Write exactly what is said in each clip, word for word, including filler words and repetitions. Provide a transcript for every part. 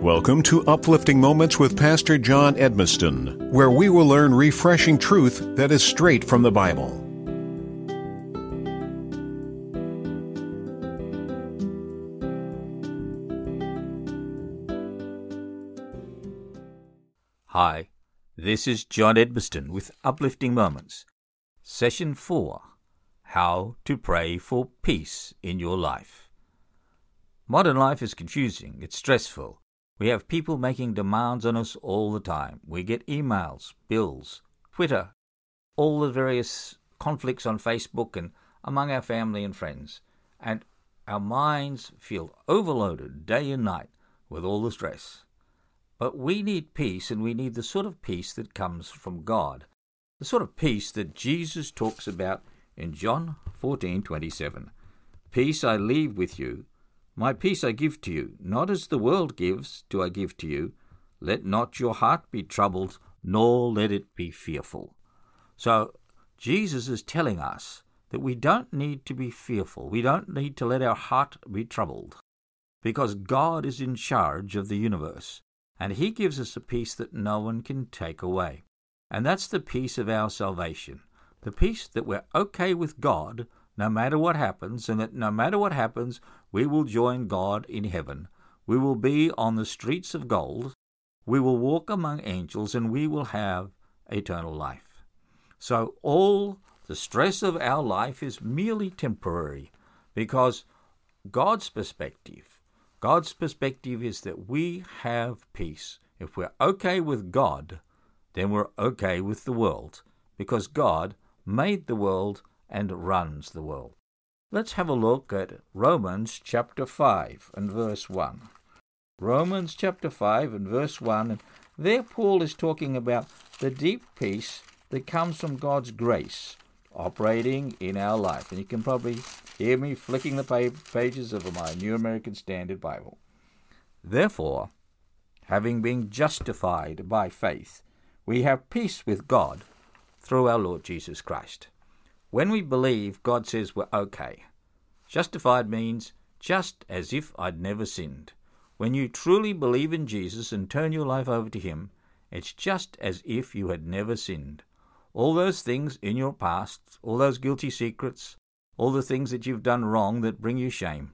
Welcome to Uplifting Moments with Pastor John Edmiston, where we will learn refreshing truth that is straight from the Bible. Hi, this is John Edmiston with Uplifting Moments, Session four, How to Pray for Peace in Your Life. Modern life is confusing, it's stressful. We have people making demands on us all the time. We get emails, bills, Twitter, all the various conflicts on Facebook and among our family and friends. And our minds feel overloaded day and night with all the stress. But we need peace, and we need the sort of peace that comes from God. The sort of peace that Jesus talks about in John fourteen twenty-seven. Peace I leave with you, my peace I give to you, not as the world gives do I give to you. Let not your heart be troubled, nor let it be fearful. So Jesus is telling us that we don't need to be fearful. We don't need to let our heart be troubled, because God is in charge of the universe, and He gives us a peace that no one can take away. And that's the peace of our salvation, the peace that we're okay with God no matter what happens, and that no matter what happens, we will join God in heaven. We will be on the streets of gold. We will walk among angels, and we will have eternal life. So all the stress of our life is merely temporary, because God's perspective, God's perspective is that we have peace. If we're okay with God, then we're okay with the world, because God made the world and runs the world. Let's have a look at Romans chapter five and verse one. Romans chapter five and verse one, and there Paul is talking about the deep peace that comes from God's grace operating in our life. And you can probably hear me flicking the pages of my New American Standard Bible. Therefore, having been justified by faith, we have peace with God through our Lord Jesus Christ. When we believe, God says we're okay. Justified means just as if I'd never sinned. When you truly believe in Jesus and turn your life over to Him, it's just as if you had never sinned. All those things in your past, all those guilty secrets, all the things that you've done wrong that bring you shame,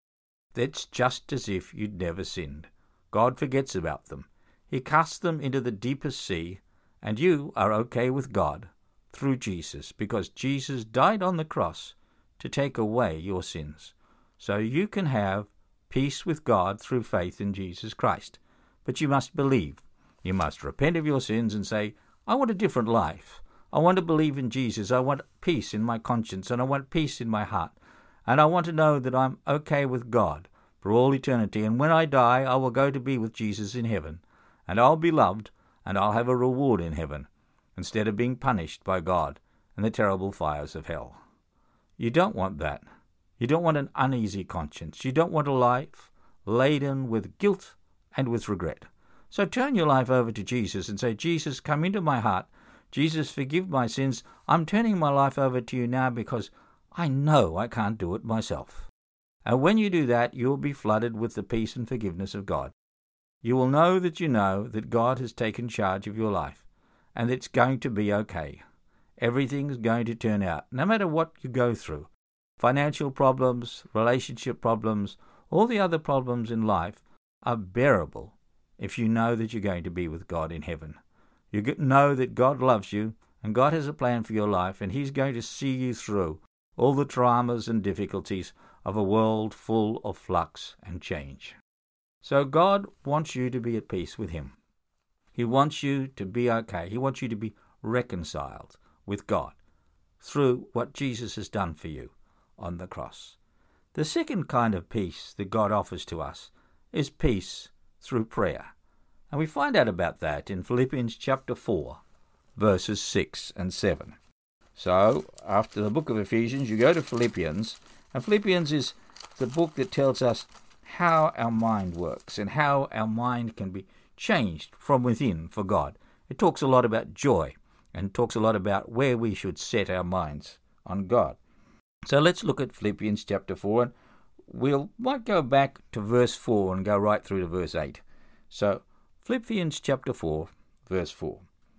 that's just as if you'd never sinned. God forgets about them. He casts them into the deepest sea, and you are okay with God through Jesus, because Jesus died on the cross to take away your sins. So you can have peace with God through faith in Jesus Christ. But you must believe. You must repent of your sins and say, I want a different life. I want to believe in Jesus. I want peace in my conscience, and I want peace in my heart. And I want to know that I'm okay with God for all eternity. And when I die, I will go to be with Jesus in heaven. And I'll be loved, and I'll have a reward in heaven, instead of being punished by God and the terrible fires of hell. You don't want that. You don't want an uneasy conscience. You don't want a life laden with guilt and with regret. So turn your life over to Jesus and say, Jesus, come into my heart. Jesus, forgive my sins. I'm turning my life over to you now because I know I can't do it myself. And when you do that, you'll be flooded with the peace and forgiveness of God. You will know that you know that God has taken charge of your life, and it's going to be okay. Everything's going to turn out, no matter what you go through. Financial problems, relationship problems, all the other problems in life are bearable if you know that you're going to be with God in heaven. You know that God loves you, and God has a plan for your life, and He's going to see you through all the dramas and difficulties of a world full of flux and change. So God wants you to be at peace with Him. He wants you to be okay. He wants you to be reconciled with God through what Jesus has done for you on the cross. The second kind of peace that God offers to us is peace through prayer. And we find out about that in Philippians chapter four, verses six and seven. So, after the book of Ephesians, you go to Philippians, and Philippians is the book that tells us how our mind works and how our mind can be changed from within for God. It talks a lot about joy and talks a lot about where we should set our minds on God. So let's look at Philippians chapter four, and we'll might go back to verse four and go right through to verse eight. So, Philippians chapter four, verse four.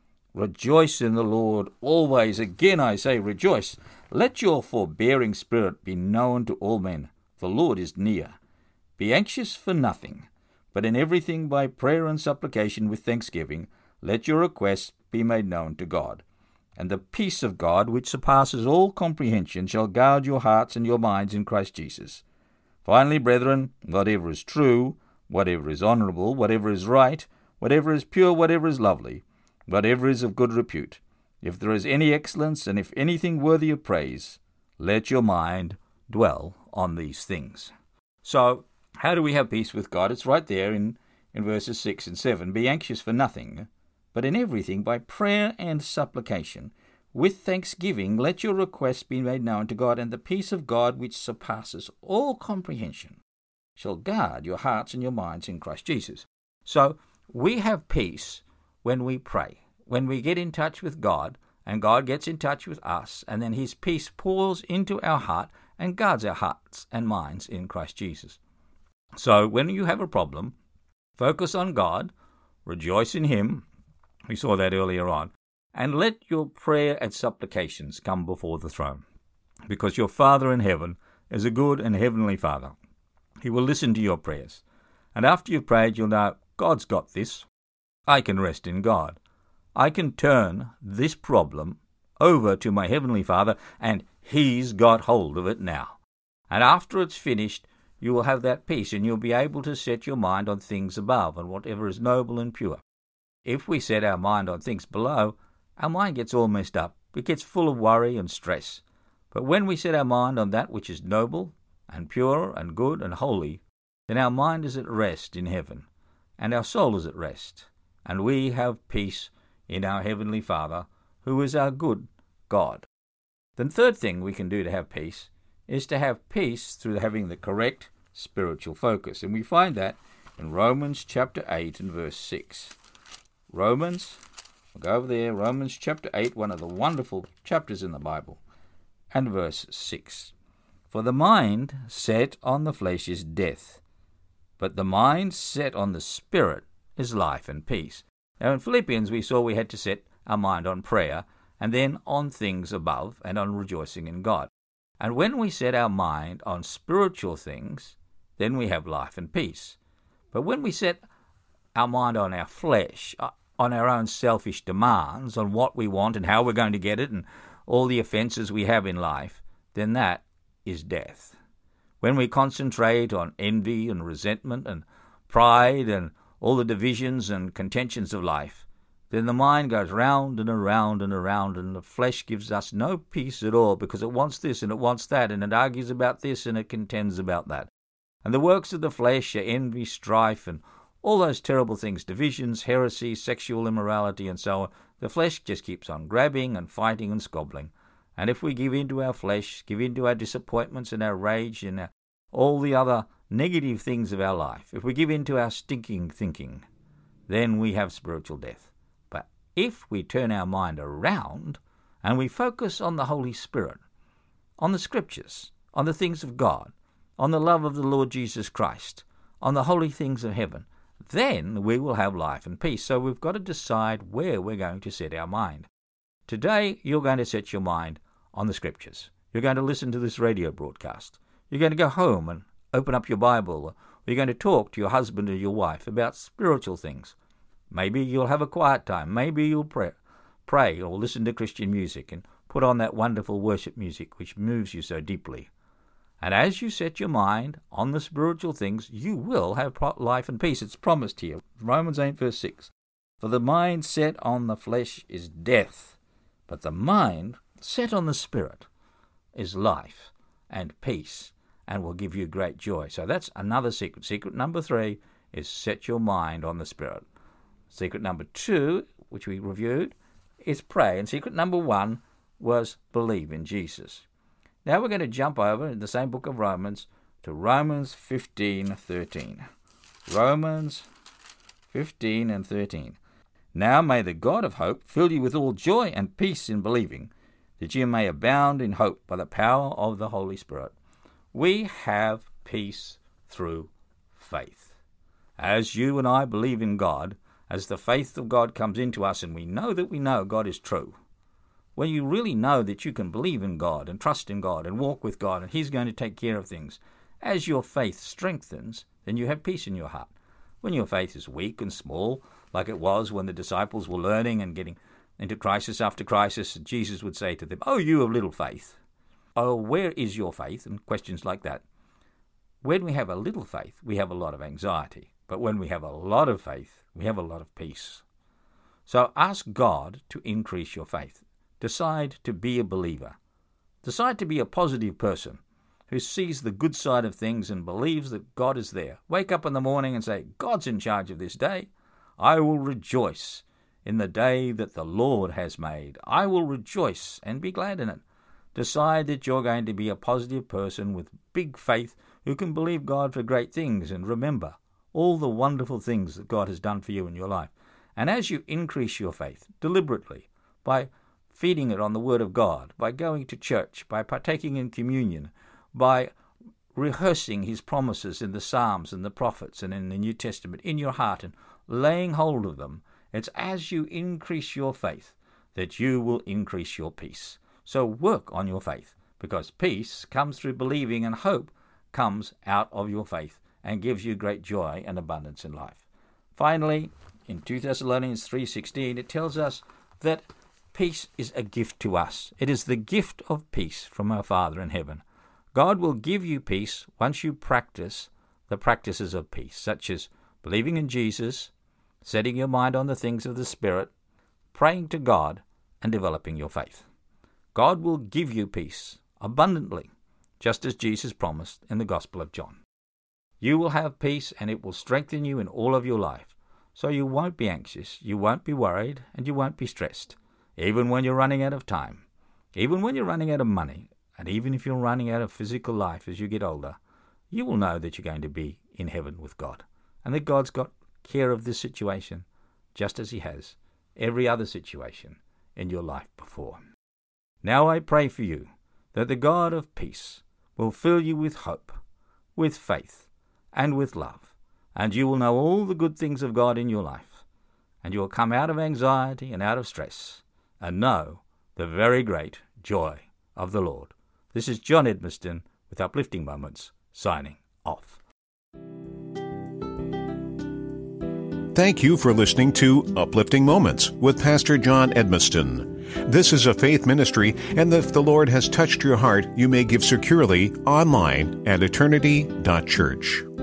Rejoice in the Lord always. Again I say, rejoice. Let your forbearing spirit be known to all men. The Lord is near. Be anxious for nothing, but in everything by prayer and supplication with thanksgiving, let your requests be made known to God. And the peace of God, which surpasses all comprehension, shall guard your hearts and your minds in Christ Jesus. Finally, brethren, whatever is true, whatever is honourable, whatever is right, whatever is pure, whatever is lovely, whatever is of good repute, if there is any excellence, and if anything worthy of praise, let your mind dwell on these things. So, how do we have peace with God? It's right there in, in verses six and seven. Be anxious for nothing, but in everything by prayer and supplication, with thanksgiving, let your requests be made known to God, and the peace of God, which surpasses all comprehension, shall guard your hearts and your minds in Christ Jesus. So, we have peace when we pray, when we get in touch with God, and God gets in touch with us, and then his peace pours into our heart and guards our hearts and minds in Christ Jesus. So when you have a problem, focus on God, rejoice in him, we saw that earlier on, and let your prayer and supplications come before the throne, because your Father in heaven is a good and heavenly Father. He will listen to your prayers, and after you've prayed, you'll know, God's got this. I can rest in God. I can turn this problem over to my Heavenly Father, and he's got hold of it now. And after it's finished, you will have that peace, and you'll be able to set your mind on things above and whatever is noble and pure. If we set our mind on things below, our mind gets all messed up. It gets full of worry and stress. But when we set our mind on that which is noble and pure and good and holy, then our mind is at rest in heaven, and our soul is at rest, and we have peace in our Heavenly Father, who is our good God. The third thing we can do to have peace is to have peace through having the correct spiritual focus, and we find that in Romans chapter eight and verse six. Romans, we'll go over there, Romans chapter eight, one of the wonderful chapters in the Bible, and verse six. For the mind set on the flesh is death, but the mind set on the Spirit is life and peace. Now in Philippians we saw we had to set our mind on prayer, and then on things above, and on rejoicing in God. And when we set our mind on spiritual things, then we have life and peace. But when we set our mind on our flesh, on our own selfish demands, on what we want and how we're going to get it, and all the offences we have in life, then that is death. When we concentrate on envy and resentment and pride and all the divisions and contentions of life, then the mind goes round and around and around, and the flesh gives us no peace at all, because it wants this and it wants that, and it argues about this and it contends about that. And the works of the flesh are envy, strife, and all those terrible things, divisions, heresy, sexual immorality, and so on. The flesh just keeps on grabbing and fighting and squabbling. And if we give in to our flesh, give in to our disappointments and our rage and our, all the other negative things of our life, if we give in to our stinking thinking, then we have spiritual death. But if we turn our mind around and we focus on the Holy Spirit, on the Scriptures, on the things of God, on the love of the Lord Jesus Christ, on the holy things of heaven, then we will have life and peace. So we've got to decide where we're going to set our mind. Today, you're going to set your mind on the Scriptures. You're going to listen to this radio broadcast. You're going to go home and open up your Bible. Or you're going to talk to your husband or your wife about spiritual things. Maybe you'll have a quiet time. Maybe you'll pray, pray or listen to Christian music and put on that wonderful worship music which moves you so deeply. And as you set your mind on the spiritual things, you will have life and peace. It's promised here. Romans eight verse six. For the mind set on the flesh is death, but the mind set on the Spirit is life and peace, and will give you great joy. So that's another secret. Secret number three is set your mind on the Spirit. Secret number two, which we reviewed, is pray. And secret number one was believe in Jesus. Now we're going to jump over in the same book of Romans to Romans fifteen thirteen. Romans fifteen and thirteen. Now may the God of hope fill you with all joy and peace in believing, that you may abound in hope by the power of the Holy Spirit. We have peace through faith. As you and I believe in God, as the faith of God comes into us and we know that we know God is true, when you really know that you can believe in God and trust in God and walk with God and He's going to take care of things, as your faith strengthens, then you have peace in your heart. When your faith is weak and small, like it was when the disciples were learning and getting into crisis after crisis, Jesus would say to them, "Oh, you of little faith." Oh, where is your faith? And questions like that. When we have a little faith, we have a lot of anxiety. But when we have a lot of faith, we have a lot of peace. So ask God to increase your faith. Decide to be a believer. Decide to be a positive person who sees the good side of things and believes that God is there. Wake up in the morning and say, "God's in charge of this day. I will rejoice in the day that the Lord has made. I will rejoice and be glad in it." Decide that you're going to be a positive person with big faith who can believe God for great things and remember all the wonderful things that God has done for you in your life. And as you increase your faith deliberately by feeding it on the Word of God, by going to church, by partaking in communion, by rehearsing His promises in the Psalms and the prophets and in the New Testament in your heart and laying hold of them, it's as you increase your faith that you will increase your peace. So work on your faith, because peace comes through believing and hope comes out of your faith and gives you great joy and abundance in life. Finally, in Second Thessalonians three sixteen, it tells us that peace is a gift to us. It is the gift of peace from our Father in heaven. God will give you peace once you practice the practices of peace, such as believing in Jesus, setting your mind on the things of the Spirit, praying to God, and developing your faith. God will give you peace abundantly, just as Jesus promised in the Gospel of John. You will have peace, and it will strengthen you in all of your life. So you won't be anxious, you won't be worried, and you won't be stressed, even when you're running out of time, even when you're running out of money, and even if you're running out of physical life as you get older. You will know that you're going to be in heaven with God, and that God's got care of this situation, just as He has every other situation in your life before. Now I pray for you that the God of peace will fill you with hope, with faith, and with love, and you will know all the good things of God in your life, and you will come out of anxiety and out of stress, and know the very great joy of the Lord. This is John Edmiston with Uplifting Moments, signing off. Thank you for listening to Uplifting Moments with Pastor John Edmiston. This is a faith ministry, and if the Lord has touched your heart, you may give securely online at eternity dot church.